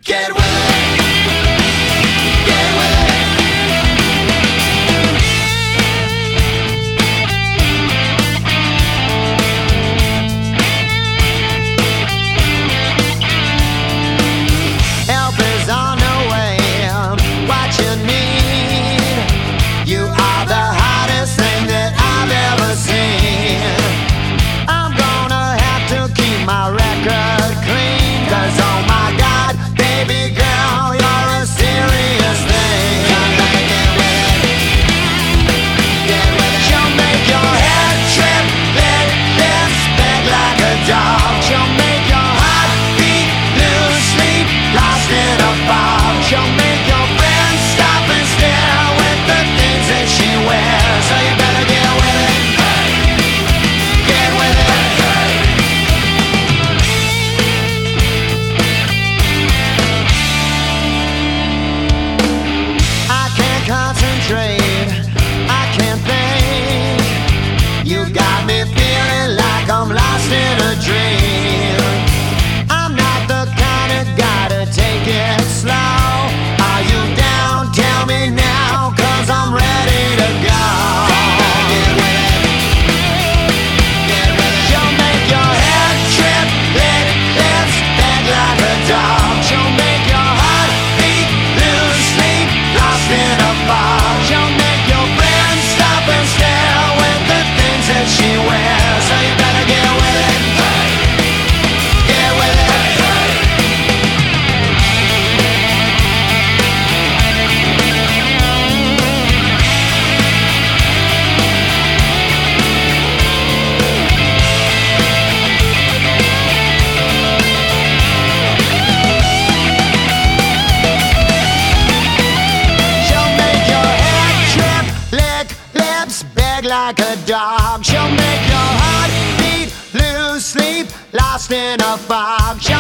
Get with it. Get with it. Help is on the way. What you need. You are the hottest thing that I've ever seen. I'm gonna have to keep my record clean, 'cause oh my God, baby girl, you're a serious thing. She'll make your head trip, lips beg like a dog. She'll make your heart beat, lose sleep, lost in a fog. She'll make your friends stop and stare with the things that she wears. So you better get with it. Get with it. I can't concentrate, I can't think. You got me feeling like I'm lost in a dream. I'm not the kind of guy to take it slow. Are you down? Tell me now, 'cause I'm ready to go. She'll make your head trip, lips beg like a dog. She'll make your heart beat, lose sleep, lost in a fog. She'll make your friends stop and stare with the things that she wears. So you better get with it. Get with it. She'll make your head trip, lick lips, beg like a dog. She'll make your heart beat, lose sleep, lost in a fog.